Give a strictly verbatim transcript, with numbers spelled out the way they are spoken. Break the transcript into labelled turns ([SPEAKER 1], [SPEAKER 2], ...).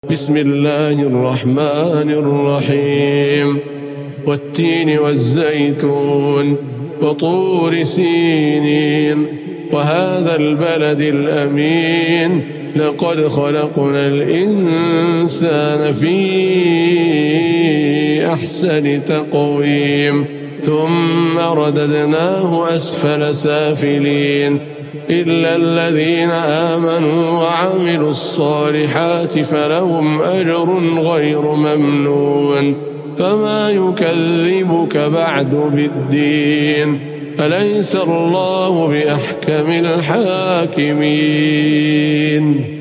[SPEAKER 1] بسم الله الرحمن الرحيم والتين والزيتون وطور سينين وهذا البلد الأمين لقد خلقنا الإنسان في أحسن تقويم ثم رددناه أسفل سافلين إلا الذين آمنوا وعملوا الصالحات فلهم أجر غير ممنون فما يكذبك بعد بالدين أليس الله بأحكم الحاكمين.